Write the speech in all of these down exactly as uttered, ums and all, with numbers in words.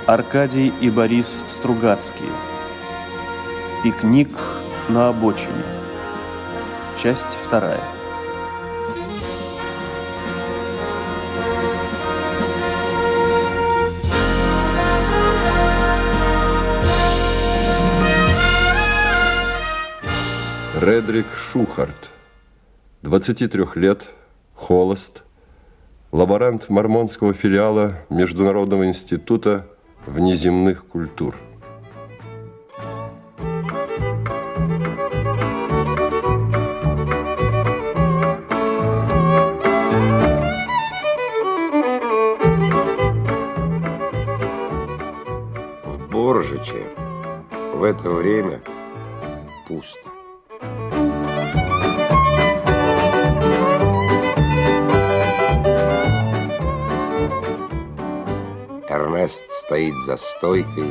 Аркадий и Борис Стругацкие. Пикник на обочине. Часть вторая. Редрик Шухарт, двадцати трёх лет, холост, лаборант мормонского филиала Международного института внеземных культур. В Боржиче в это время пусто. Эрнест стоит за стойкой,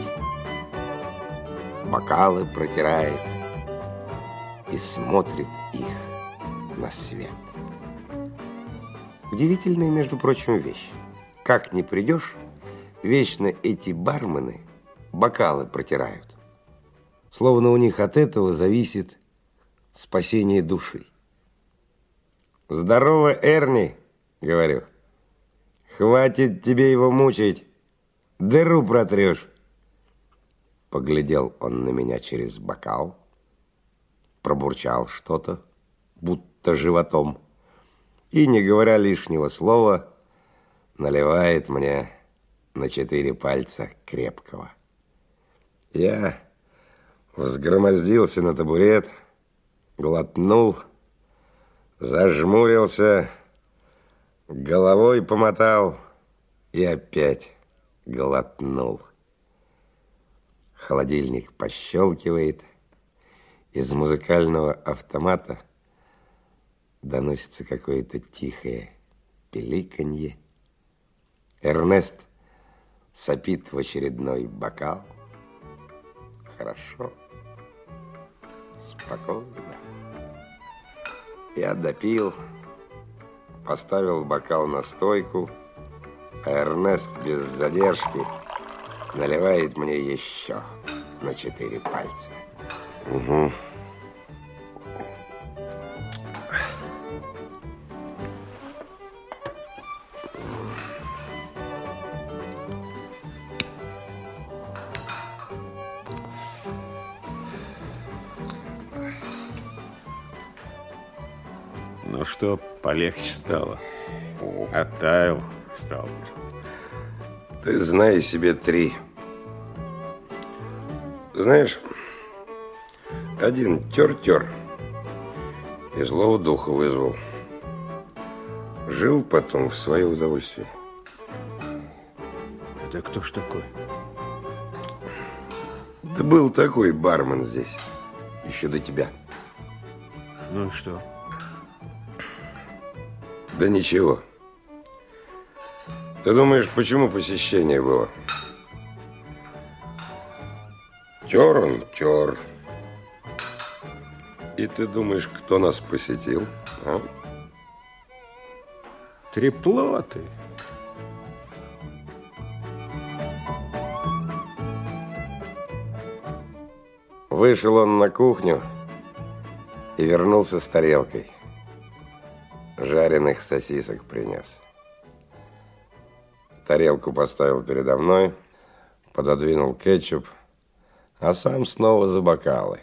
бокалы протирает и смотрит их на свет. Удивительная, между прочим, вещь. Как ни придешь, вечно эти бармены бокалы протирают. Словно у них от этого зависит спасение души. «Здорово, Эрни!» — говорю. «Хватит тебе его мучить. Дыру протрешь». Поглядел он на меня через бокал, пробурчал что-то, будто животом, и, не говоря лишнего слова, наливает мне на четыре пальца крепкого. Я взгромоздился на табурет, глотнул, зажмурился, головой помотал и опять глотнул. Холодильник пощелкивает. Из музыкального автомата доносится какое-то тихое пиликанье. Эрнест сопит в очередной бокал. Хорошо, спокойно. Я допил, поставил бокал на стойку, а Эрнест без задержки наливает мне еще на четыре пальца. Угу. Ну что, полегче стало? Оттаял, сталкер. Ты знай себе три. Знаешь, один тер-тер и злого духа вызвал. Жил потом в свое удовольствие. Это кто ж такой? Да был такой бармен здесь, еще до тебя. Ну и что? Да ничего. Ты думаешь, почему посещение было? Тер он, тер. И ты думаешь, кто нас посетил? А? Треплоты. Вышел он на кухню и вернулся с тарелкой. Жареных сосисок принес. Тарелку поставил передо мной, пододвинул кетчуп, а сам снова за бокалы.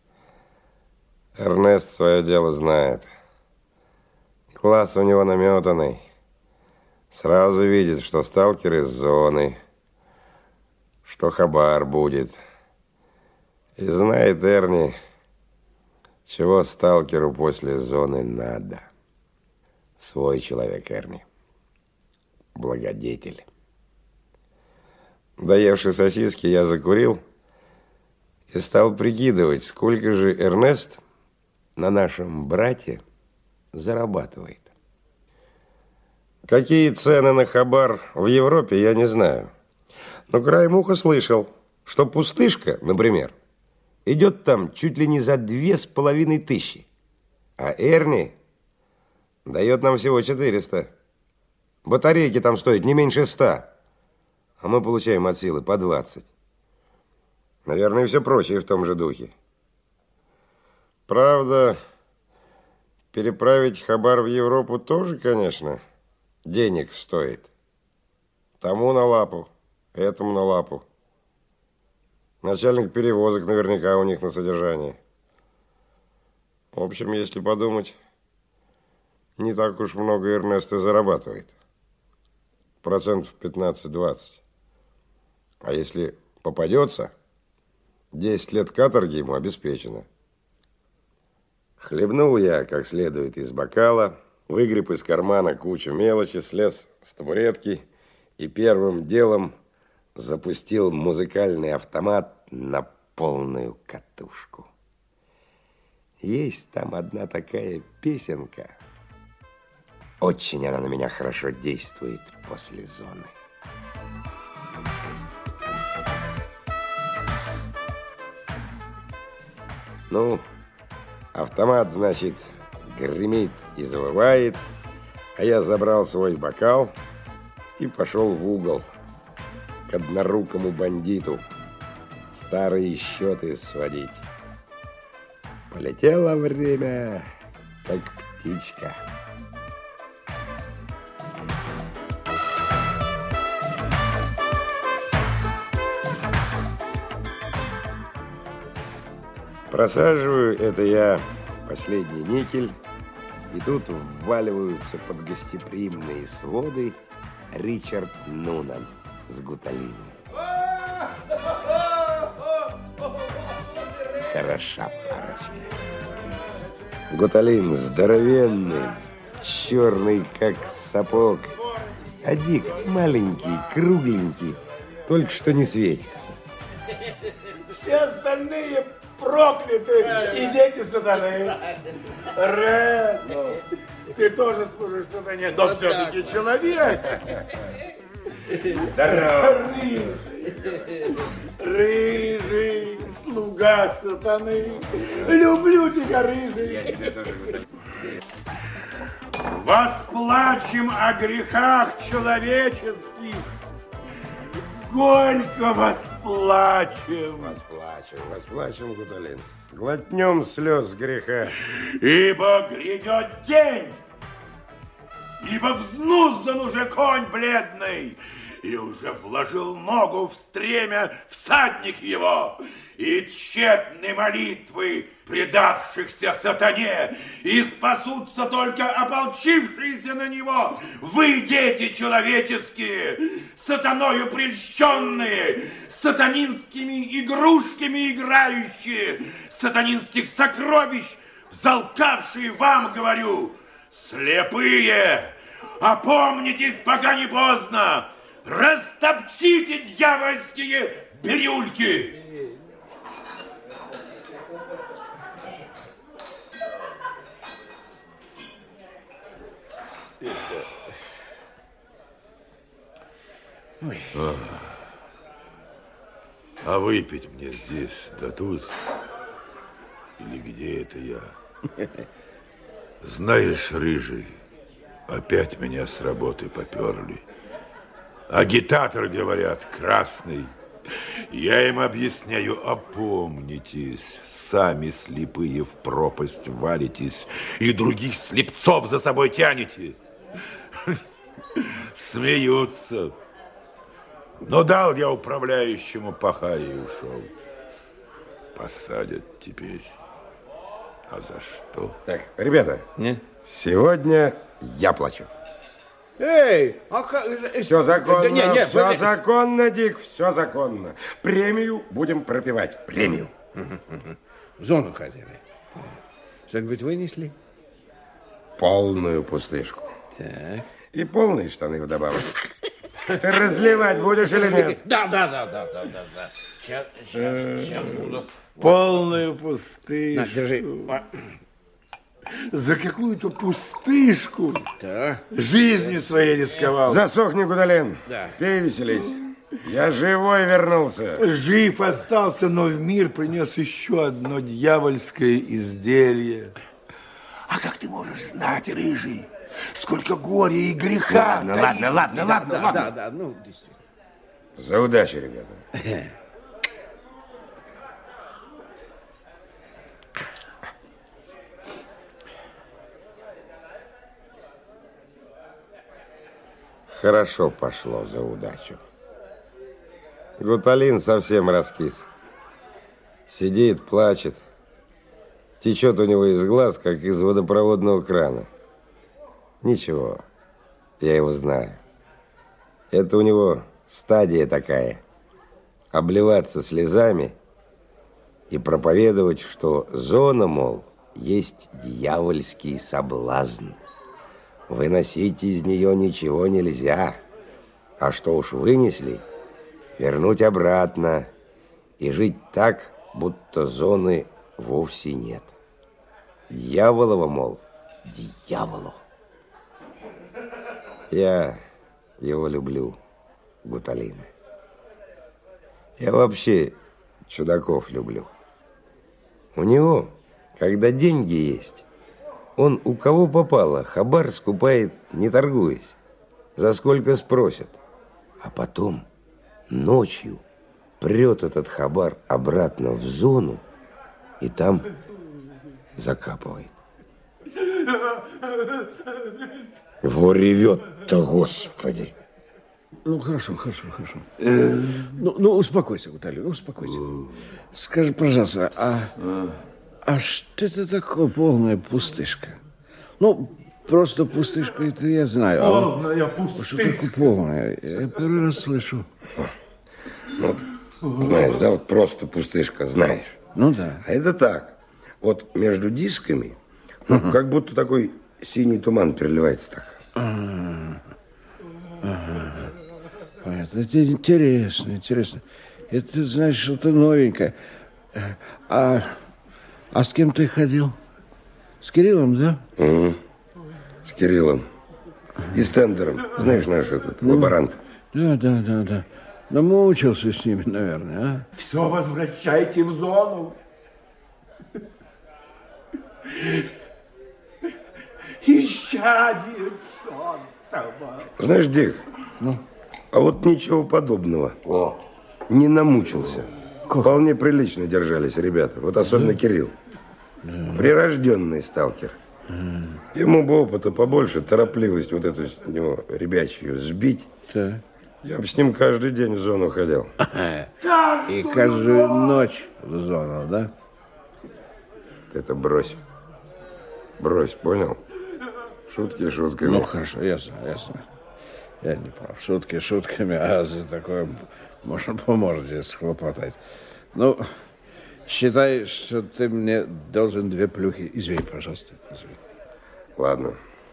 Эрнест свое дело знает. Класс у него наметанный. Сразу видит, что сталкер из зоны, что хабар будет. И знает Эрни, чего сталкеру после зоны надо. Свой человек Эрни. Благодетель. Доевши сосиски, я закурил и стал прикидывать, сколько же Эрнест на нашем брате зарабатывает. Какие цены на хабар в Европе, я не знаю. Но краем уха слышал, что пустышка, например, идет там чуть ли не за две с половиной тысячи. А Эрни дает нам всего четыреста. Батарейки там стоят не меньше ста. а мы получаем от силы по двадцать. Наверное, и все прочее в том же духе. Правда, переправить хабар в Европу тоже, конечно, денег стоит. Тому на лапу, этому на лапу. Начальник перевозок наверняка у них на содержании. В общем, если подумать, не так уж много Эрнест и зарабатывает. Процентов пятнадцать-двадцать. А если попадется, десять лет каторги ему обеспечено. Хлебнул я как следует из бокала, выгреб из кармана кучу мелочи, слез с табуретки и первым делом запустил музыкальный автомат на полную катушку. Есть там одна такая песенка. Очень она на меня хорошо действует после зоны. Ну, автомат, значит, гремит и завывает, а я забрал свой бокал и пошел в угол к однорукому бандиту старые счеты сводить. Полетело время, как птичка. Просаживаю это я последний никель, и тут вваливаются под гостеприимные своды Ричард Нунан с Гуталином. Хороша парочка. Гуталин здоровенный, черный как сапог, а Дик маленький, кругленький, только что не светится. Все остальные прокляты и дети сатаны. Ред, ну, ты тоже служишь сатане, но все-таки человек. Здорово. Рыжий, рыжий, слуга сатаны. Люблю тебя, рыжий. Я тебя тоже люблю. Восплачем о грехах человеческих. Горько восплачем. Восплачем, восплачем, Гуталин. Глотнем слез греха. Ибо грядет день, ибо взнуздан уже конь бледный, и уже вложил ногу в стремя всадник его, и тщетны молитвы предавшихся сатане, и спасутся только ополчившиеся на него. Вы, дети человеческие, сатаною прельщенные, сатанинскими игрушками играющие, сатанинских сокровищ взалкавшие вам, говорю, слепые, опомнитесь, пока не поздно, растопчите дьявольские бирюльки. А, а выпить мне здесь дадут? Или где это я? Знаешь, рыжий, опять меня с работы поперли. Агитатор, говорят, красный. Я им объясняю, опомнитесь, сами слепые в пропасть валитесь и других слепцов за собой тянете. Смеются. Но дал я управляющему пахарь и ушел. Посадят теперь. А за что? Так, ребята, Не? сегодня я плачу. Эй, а как... Все законно, Да, не, не, все подожди. законно, Дик, все законно. Премию будем пропивать, премию. В зону ходили. Что-нибудь вынесли? Полную пустышку. Так. И полные штаны вдобавок. Ты разливать будешь или нет? Да, да, да, да, да, да, да. Сейчас, сейчас, сейчас буду. Полную На, пустышку. держи. За какую-то пустышку Да. жизнью своей рисковал. Засохни, Гуталин. Да. Пей, веселись. Я живой вернулся. Жив остался, но в мир принес еще одно дьявольское изделие. А как ты можешь знать, рыжий, сколько горя и греха? Ладно, ладно, ладно, ладно, Да, ладно. да, да, ну, действительно. За удачу, ребята. Хорошо пошло за удачу. Гуталин совсем раскис. Сидит, плачет. Течет у него из глаз, как из водопроводного крана. Ничего, я его знаю. Это у него стадия такая. Обливаться слезами и проповедовать, что зона, мол, есть дьявольский соблазн. Выносить из нее ничего нельзя. А что уж вынесли, вернуть обратно и жить так, будто зоны вовсе нет. Дьяволова, мол, дьяволу. Я его люблю, Гуталина. Я вообще чудаков люблю. У него, когда деньги есть, он у кого попало хабар скупает, не торгуясь, за сколько спросят. А потом ночью прет этот хабар обратно в зону и там закапывает. Во ревет-то, Господи. Ну, хорошо, хорошо, хорошо. Э, ну, ну, успокойся, Гуталин, успокойся. Скажи, пожалуйста, а, а что это такое полная пустышка? Ну, просто пустышка, это я знаю. Полная а пустышка. Что такое полная? Я первый раз слышу. Вот, знаешь, да, вот просто пустышка, знаешь. Ну, да. А это так. Вот между дисками, ну, uh-huh. как будто такой синий туман переливается так. Ага. Ага. Понятно. Это интересно, интересно. Это, знаешь, что-то новенькое. А, а с кем ты ходил? С Кириллом, да? Угу. С Кириллом. И с Тендером. Знаешь, наш этот ну, лаборант. Да, да, да, да. Намучился с ними, наверное, а? Все возвращайте в зону. Исчадие чёртова. Знаешь, Дик, ну? а вот ничего подобного. О. Не намучился. Как? Вполне прилично держались ребята. Вот особенно да? Кирилл. Да. Прирожденный сталкер. Да. Ему бы опыта побольше, торопливость вот эту с него ребячью сбить. Да. Я бы с ним каждый день в зону ходил. И каждую ночь в зону, да? Это брось. Брось, понял? Шутки шутками. Ну, хорошо, ясно, ясно. Я не прав. Шутки шутками, а за такое можно по морде схлопотать. Ну, считай, что ты мне должен две плюхи. Извини, пожалуйста. Извини. Ладно.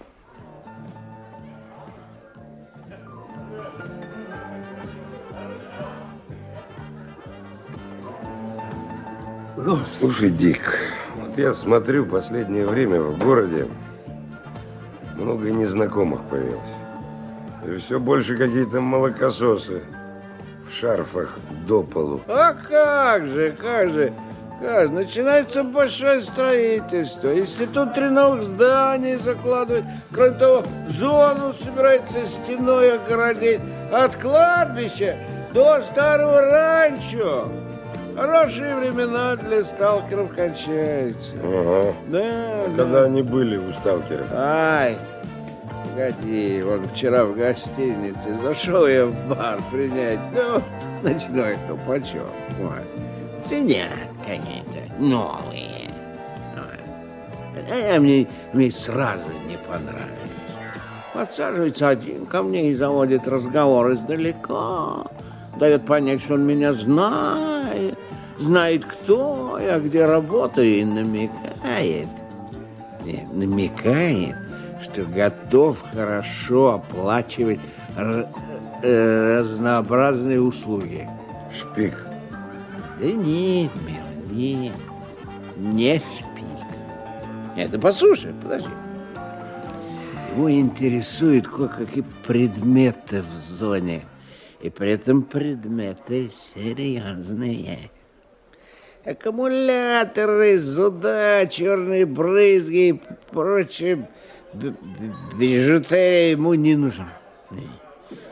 Ну, слушай, Дик, вот я смотрю, последнее время в городе много незнакомых появилось. И все больше какие-то молокососы в шарфах до полу. А как же, как же, как? Начинается большое строительство. Институт три новых зданий закладывает. Кроме того, зону собирается стеной огородить. От кладбища до старого ранчо. Хорошие времена для сталкеров кончаются. Ага. Да, а да. Когда они были у сталкеров? Ай, погоди, вот вчера в гостинице зашел я в бар принять, ну, ночной колпачок. Вот. Сидят какие-то новые. Вот. А мне, мне сразу не понравилось. Подсаживается один ко мне и заводит разговор издалека. Дает понять, что он меня знает, знает, кто я, где работаю, и намекает, нет, намекает, что готов хорошо оплачивать разнообразные услуги. Шпик. Да нет, мир, нет, не шпик. Это послушай, подожди. Его интересуют кое-какие предметы в зоне. И при этом предметы серьезные. Аккумуляторы, зуда, черные брызги и прочее бижутерия ему не нужна. А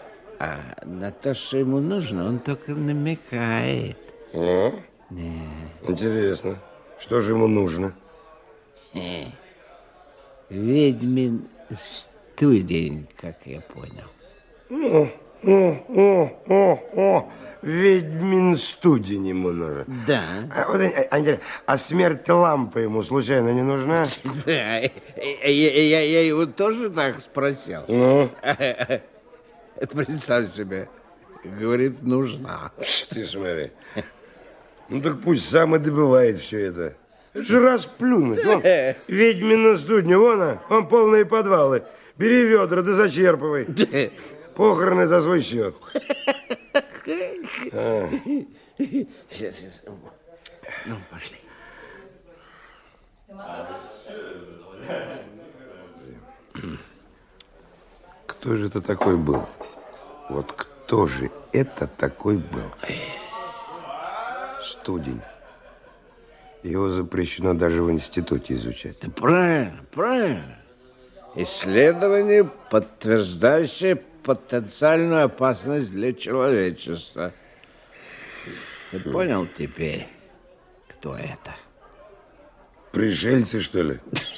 А на то, что ему нужно, он только намекает. А? Да. Интересно. Что же ему нужно? Э, ведьмин студень, как я понял. О, о, о, о, о. Ведьмин студень ему нужен. Да. А, вот, Андрей, а смерть лампы ему случайно не нужна? Да, я, я, я его тоже так спросил. Ну? Представь себе, говорит, нужна. Ты смотри. Ну так пусть сам и добывает все это. Это же расплюнуть. Вон, ведьмина студня, вон она, вон полные подвалы. Бери ведра, да зачерпывай. Похороны за свой счет. А. Сейчас, сейчас. Ну, пошли. Кто же это такой был? Вот кто же это такой был? Студень. Его запрещено даже в институте изучать. Да правильно, правильно. Исследование, подтверждающее потенциальную опасность для человечества. Ты понял теперь, кто это? Пришельцы, что ли?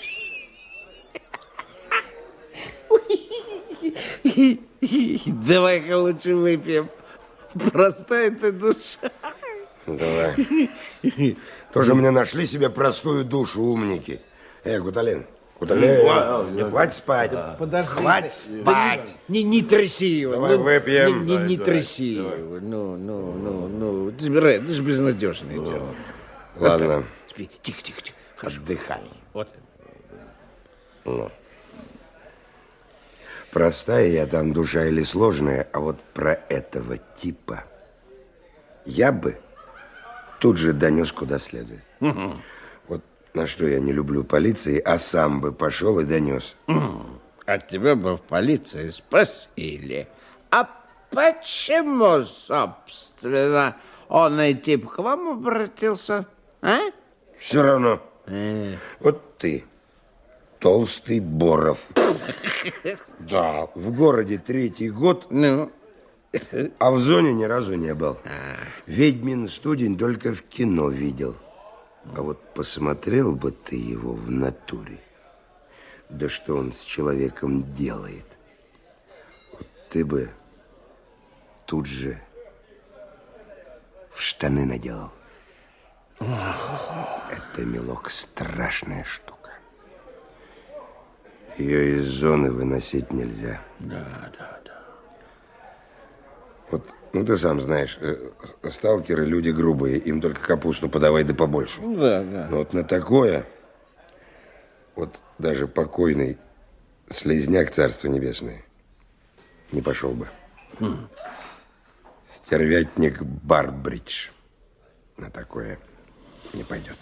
Давай-ка лучше выпьем. Простая ты душа. Давай. Тоже мне нашли себе простую душу, умники. Эй, Гуталин, Гуталин, хватит спать. Подожди. Хватит спать. Не, не тряси его. Давай ну, выпьем. Не, не, не Давай, тряси давай. его. Ну, ну, ну, ну. Ты же, это же безнадежное дело. Ладно. Спи. Тихо, тихо, тихо. Отдыхай. Вот. Ну. Простая я там душа или сложная, а вот про этого типа я бы тут же донес куда следует. Угу. Вот на что я не люблю полиции, а сам бы пошел и донес. Угу. А тебя бы в полиции спросили, а почему, собственно, он и тип к вам обратился, а? Все равно. Э. Вот ты, толстый Боров. Да, в городе третий год, Ну? а в зоне ни разу не был. Ведьмин студень только в кино видел. А вот посмотрел бы ты его в натуре, да что он с человеком делает, вот ты бы тут же в штаны наделал. Это, милок, страшная штука. Ее из зоны выносить нельзя. Да, да, да. Вот, ну, ты сам знаешь, э, сталкеры люди грубые, им только капусту подавай да побольше. Да, да. Но вот на такое, вот даже покойный слизняк, царство небесное, не пошел бы. Хм. Стервятник Барбридж на такое не пойдет.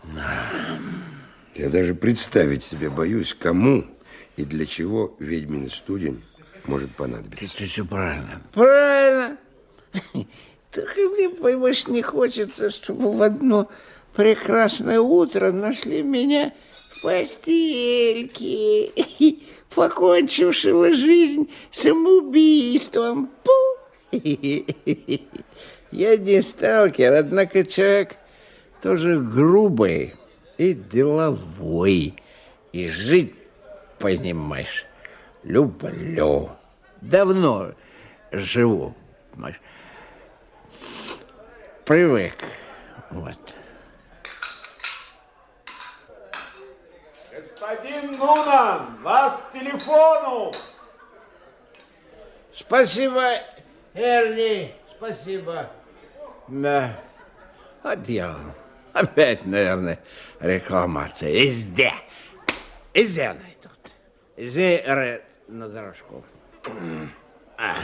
Я даже представить себе боюсь, кому и для чего ведьмин студень может понадобиться. Это все правильно. Правильно. Только мне, понимаешь, не хочется, чтобы в одно прекрасное утро нашли меня в постельке, покончившего жизнь самоубийством. Пу! Я не сталкер, однако человек тоже грубый и деловой. И жить, понимаешь, люблю. Давно живу, понимаешь. Привык. Вот. Господин Нунан, вас к телефону. Спасибо, Эрни, спасибо. Да. Вот я. Опять, наверное, рекламация. Везде. Везде найдут. Извини, Ред, на дорожку. А.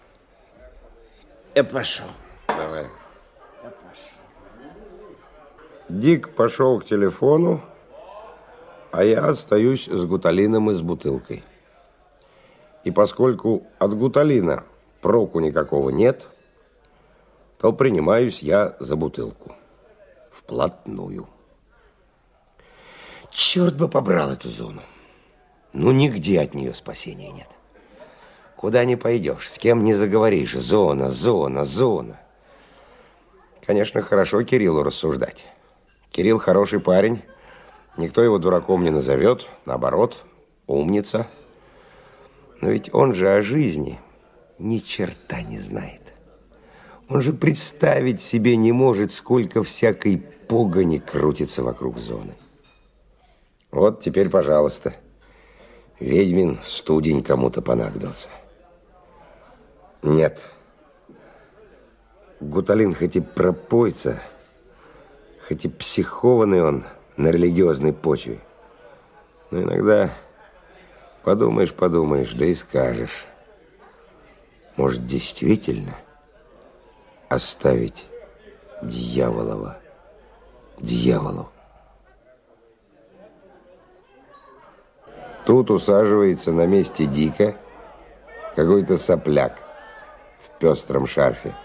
Я пошел. Давай. Я пошел. Дик пошел к телефону, а я остаюсь с гуталином и с бутылкой. И поскольку от гуталина проку никакого нет, то принимаюсь я за бутылку. Вплотную. Черт бы побрал эту зону. Ну, нигде от нее спасения нет. Куда не пойдешь, с кем не заговоришь. Зона, зона, зона. Конечно, хорошо Кириллу рассуждать. Кирилл хороший парень. Никто его дураком не назовет. Наоборот, умница. Но ведь он же о жизни ни черта не знает. Он же представить себе не может, сколько всякой погони крутится вокруг зоны. Вот теперь, пожалуйста, ведьмин студень кому-то понадобился. Нет. Гуталин хоть и пропойца, хоть и психованный он на религиозной почве, но иногда подумаешь, подумаешь, да и скажешь. Может, действительно оставить Дьяволова дьяволу? Тут усаживается на месте Дика какой-то сопляк в пестром шарфе.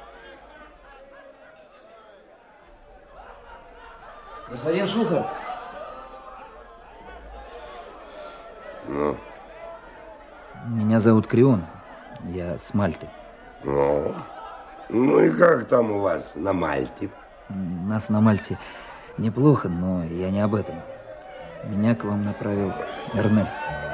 Господин Шухарт. Ну? Меня зовут Крион. Я с Мальты. Ну? Ну и как там у вас на Мальте? Нас на Мальте неплохо, но я не об этом. Меня к вам направил Эрнест.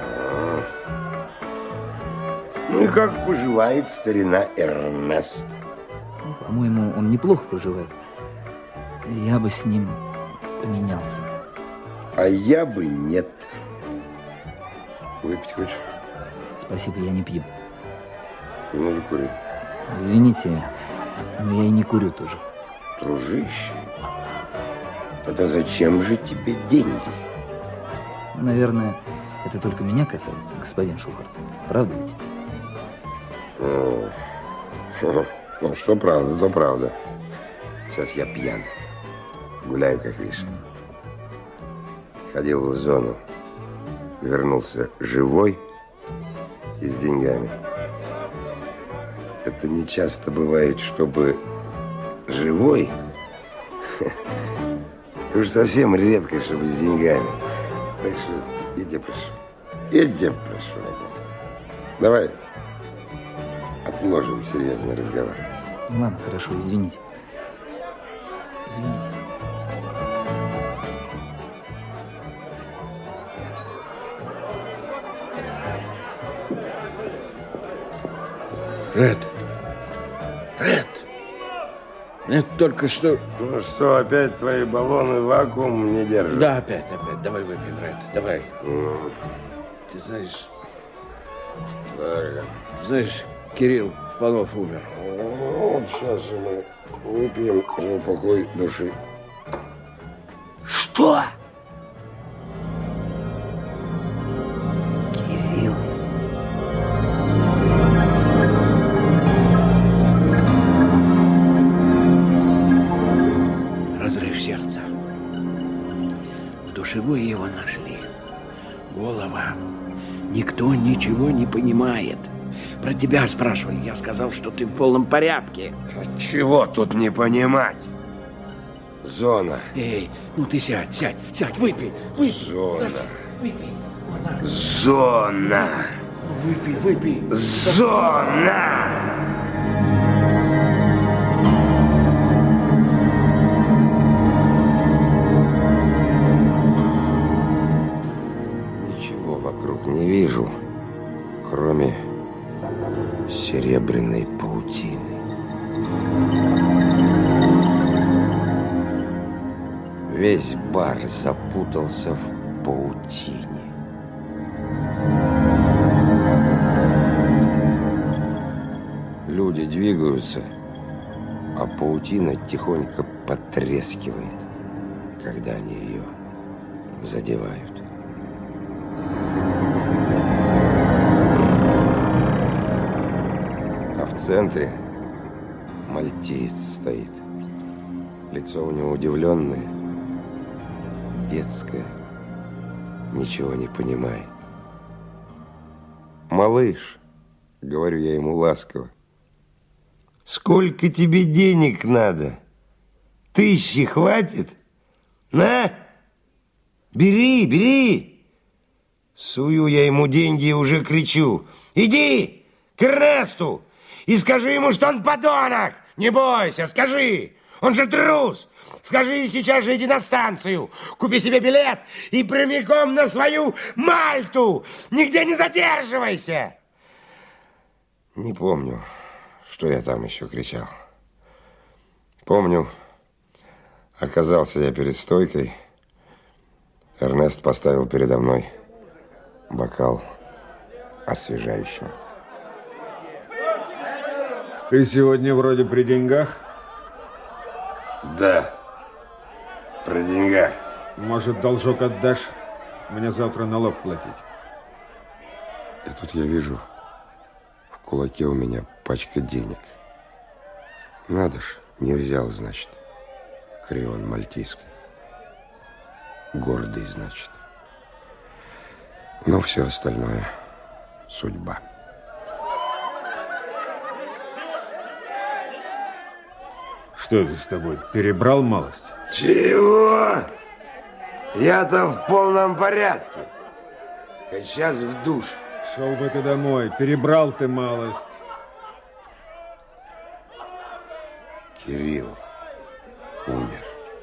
Ну и как поживает старина Эрнест? Ну, по-моему, он неплохо поживает. Я бы с ним поменялся. А я бы нет. Выпить хочешь? Спасибо, я не пью. Ну же, кури. Извините, но я и не курю тоже. Дружище, тогда зачем же тебе деньги? Наверное, это только меня касается, господин Шухарт. Правда ведь? Ну, ну что правда, то правда. Сейчас я пьян. Гуляю, как видишь. Ходил в зону. Вернулся живой и с деньгами. Это не часто бывает, чтобы живой. Уж совсем редко, чтобы с деньгами. Так что я тебя прошу. Я тебя прошу. Давай отложим серьезный разговор. Ну, ладно, хорошо, извините. Извините. Ред. Ред. Это только что... Ну что, опять твои баллоны вакуум не держат? Да, опять, опять. Давай выпьем, Ред. Давай. Mm. Ты знаешь... Да. Знаешь, Кирилл Панов умер. Ну, вот сейчас же мы выпьем за упокой души. Что? Кирилл. Разрыв сердца. В душевой его нашли. Голова. Никто ничего не понимает. Про тебя спрашивали. Я сказал, что ты в полном порядке. А чего тут не понимать? Зона. Эй, ну ты сядь, сядь, сядь, выпей, выпей. Зона. Подожди, выпей. Она. Зона. Ну, выпей, выпей. Зона. Ничего вокруг не вижу, кроме серебряной паутины. Весь бар запутался в паутине. Люди двигаются, а паутина тихонько потрескивает, когда они ее задевают. А в центре мальтиец стоит. Лицо у него удивленное, детское, ничего не понимает. «Малыш», — говорю я ему ласково, — «сколько тебе денег надо? Тысячи хватит? На, бери, бери!» Сую я ему деньги и уже кричу: «Иди, к Эрнесту и скажи ему, что он подонок. Не бойся, скажи. Он же трус. Скажи, сейчас же иди на станцию, купи себе билет и прямиком на свою Мальту. Нигде не задерживайся. Не помню, что я там еще кричал. Помню, оказался я перед стойкой. Эрнест поставил передо мной бокал освежающего. Ты сегодня вроде при деньгах? Да, при деньгах. Может, должок отдашь? Мне завтра налог платить. И тут я вижу, в кулаке у меня пачка денег. Надо ж, не взял, значит, Крион Мальтийский. Гордый, значит. Но все остальное судьба. Что это с тобой? Перебрал малость? Чего? Я-то в полном порядке. Сейчас в душ. Шел бы ты домой. Перебрал ты малость. Кирилл умер.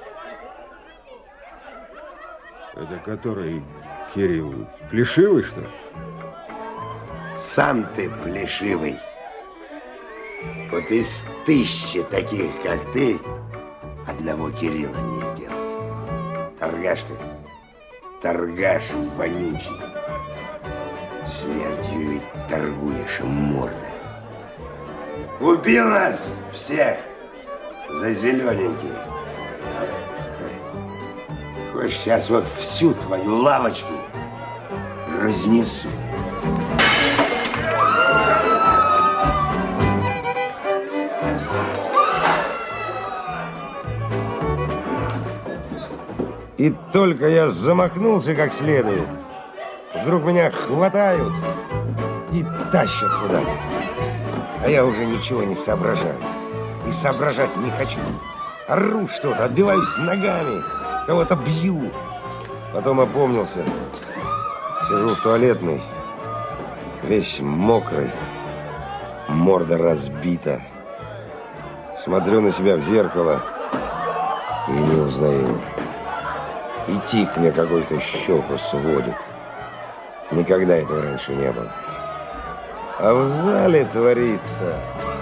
Это который Кирилл? Плешивый, что ли? Сам ты плешивый. Вот из тысячи таких, как ты, одного Кирилла не сделать. Торгаш ты, торгаш вонючий. Смертью ведь торгуешь, морда. Убил нас всех за зелененькие. Хочешь, сейчас вот всю твою лавочку разнесу. И только я замахнулся как следует, вдруг меня хватают и тащат куда-то. А я уже ничего не соображаю. И соображать не хочу. Ору что-то, отбиваюсь ногами, кого-то бью. Потом опомнился. Сижу в туалетной, весь мокрый, морда разбита. Смотрю на себя в зеркало и не узнаю. И тик мне какой-то щеку сводит. Никогда этого раньше не было. А в зале творится.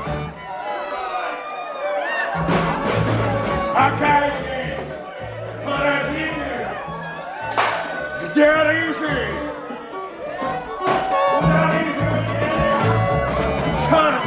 Акадий! Паразиты! Где рыжий? Куда рыжий? Черт!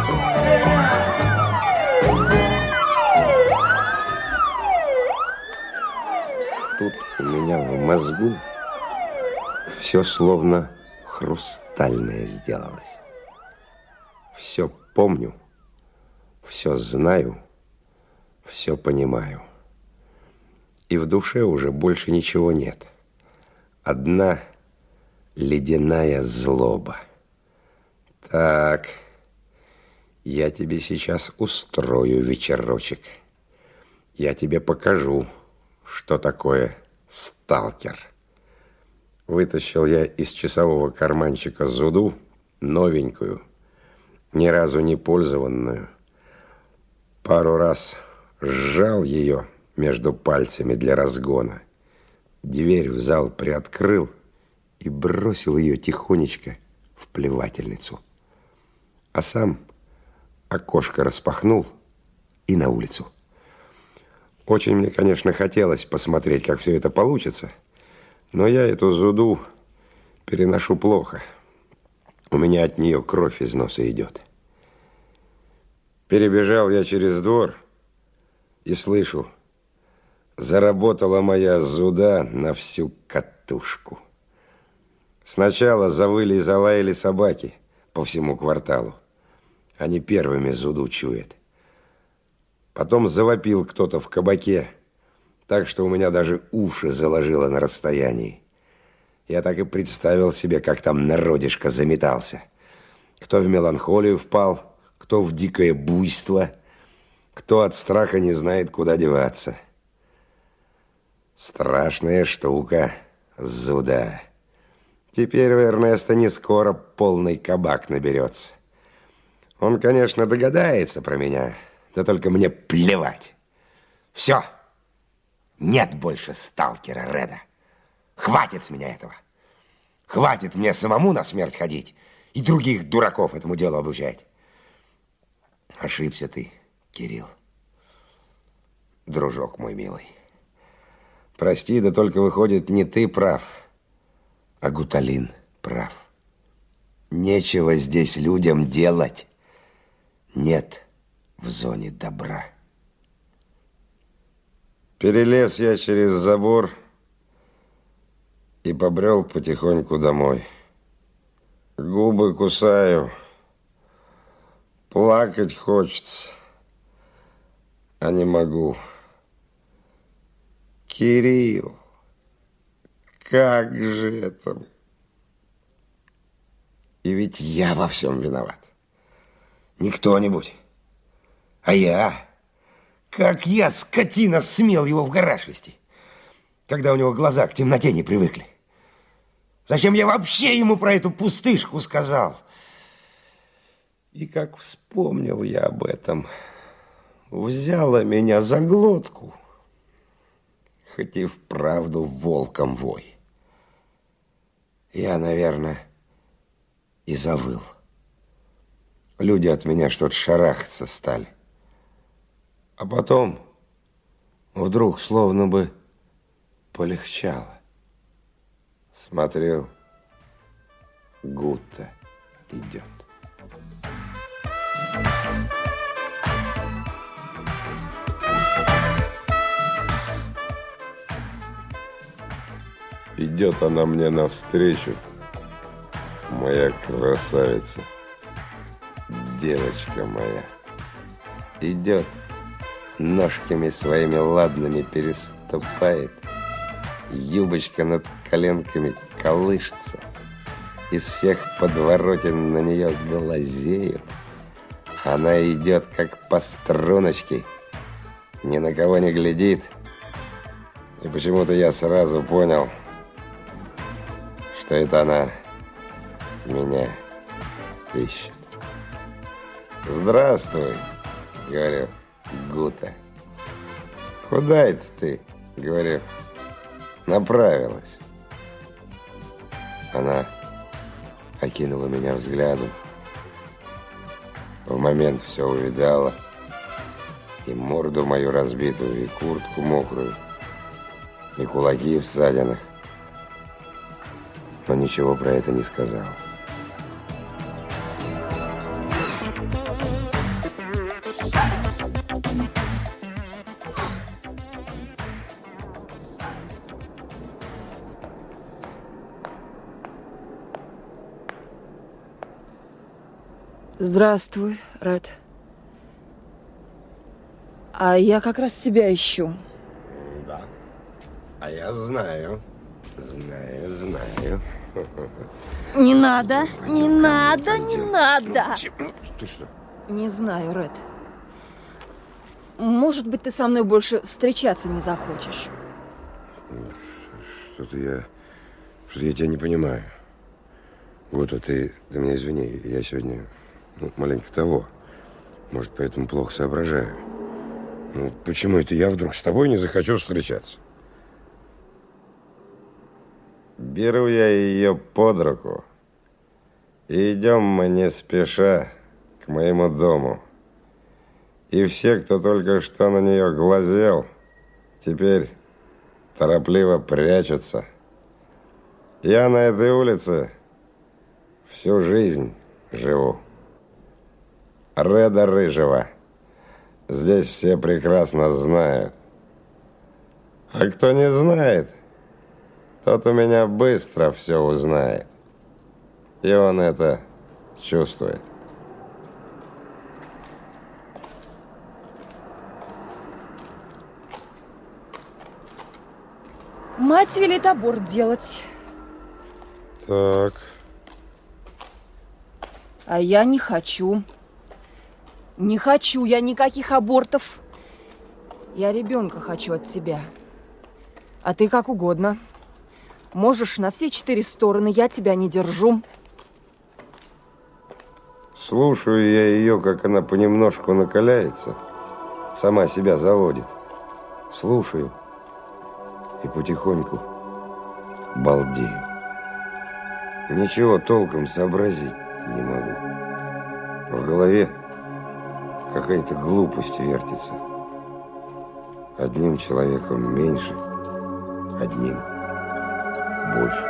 Тут у меня в мозгу все словно хрустальное сделалось. Все помню, все знаю, все понимаю. И в душе уже больше ничего нет. Одна ледяная злоба. Так, я тебе сейчас устрою вечерочек. Я тебе покажу, что такое сталкер. Вытащил я из часового карманчика зуду, новенькую, ни разу не пользованную. Пару раз сжал ее между пальцами для разгона. Дверь в зал приоткрыл и бросил ее тихонечко в плевательницу. А сам окошко распахнул и на улицу. Очень мне, конечно, хотелось посмотреть, как все это получится, но я эту зуду переношу плохо. У меня от нее кровь из носа идет. Перебежал я через двор и слышу, заработала моя зуда на всю катушку. Сначала завыли и залаяли собаки по всему кварталу. Они первыми зуду чуют. Потом завопил кто-то в кабаке, так что у меня даже уши заложило на расстоянии. Я так и представил себе, как там народишко заметался. Кто в меланхолию впал, кто в дикое буйство, кто от страха не знает, куда деваться. Страшная штука, зуда. Теперь у Эрнеста не скоро полный кабак наберется. Он, конечно, догадается про меня, да только мне плевать. Все. Нет больше сталкера Реда. Хватит с меня этого. Хватит мне самому на смерть ходить и других дураков этому делу обучать. Ошибся ты, Кирилл. Дружок мой милый. Прости, да только выходит, не ты прав, а Гуталин прав. Нечего здесь людям делать. Нет в зоне добра. Перелез я через забор и побрел потихоньку домой. Губы кусаю, плакать хочется, а не могу. Кирилл, как же это? И ведь я во всем виноват. Не кто-нибудь, а я. Как я, скотина, смел его в гараж везти, когда у него глаза к темноте не привыкли. Зачем я вообще ему про эту пустышку сказал? И как вспомнил я об этом, взяла меня за глотку, хоть и вправду волком вой. Я, наверное, и завыл. Люди от меня что-то шарахаться стали. А потом вдруг словно бы полегчало. Смотрю, Гута идет. Идет она мне навстречу, моя красавица, девочка моя. Идет, ножками своими ладными переступает, юбочка над коленками колышется, из всех подворотен на нее глазеют. Она идет, как по струночке, ни на кого не глядит. И почему-то я сразу понял, что это она меня ищет. Здравствуй, говорю, Гута. Куда это ты, говорю, направилась? Она окинула меня взглядом. В момент все увидала. И морду мою разбитую, и куртку мокрую, и кулаки в ссадинах. Но ничего про это не сказал. Здравствуй, Ред. А я как раз тебя ищу. Да. А я знаю. Знаю, знаю. Не надо, Пойдем, не пойдем, надо, пойдем. не надо. Ну, ты что? Не знаю, Ред. Может быть, ты со мной больше встречаться не захочешь. Что-то я... Что-то я тебя не понимаю. Вот, а ты, ты меня извини, я сегодня, ну, маленько того. Может, поэтому плохо соображаю. Ну, почему это я вдруг с тобой не захочу встречаться? Беру я ее под руку, и идем мы не спеша к моему дому. И все, кто только что на нее глазел, теперь торопливо прячутся. Я на этой улице всю жизнь живу. Реда Рыжего здесь все прекрасно знают. А кто не знает, тот у меня быстро все узнает. И он это чувствует. Мать велит аборт делать. Так. А я не хочу. Не хочу я никаких абортов. Я ребенка хочу от тебя. А ты как угодно. Можешь на все четыре стороны, я тебя не держу. Слушаю я ее, как она понемножку накаляется, сама себя заводит. Слушаю и потихоньку балдею. Ничего толком сообразить не могу. В голове какая-то глупость вертится. Одним человеком меньше, одним больше.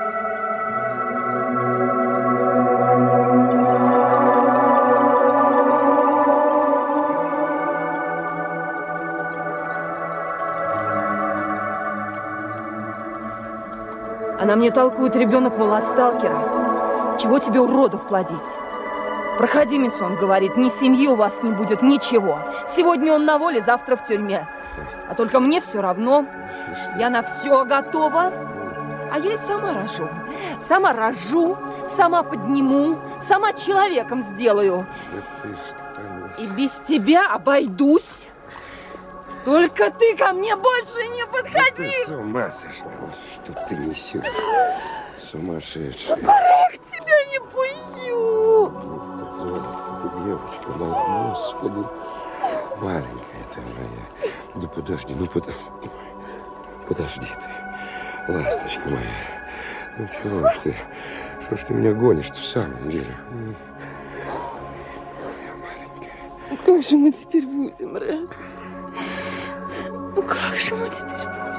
Она мне толкует, ребенок, мол, от сталкера. Чего тебе, уродов, плодить? Проходимец, он говорит, ни семьи у вас не будет, ничего. Сегодня он на воле, завтра в тюрьме. А только мне все равно. Я на все готова. А я и сама рожу. Сама рожу, сама подниму, сама человеком сделаю. И без тебя обойдусь. Только ты ко мне больше не подходи! Ты с ума сошла, вот что ты несешь. Сумасшедшая. Порог тебя не пущу! Ты девочка моя, Господи. Маленькая ты моя. Да подожди, ну под... подожди ты, ласточка моя. Ну чего ж ты, что ж ты меня гонишь-то в самом деле? Моя маленькая. Ну как же мы теперь будем, Ред? Ну как же мы теперь будем?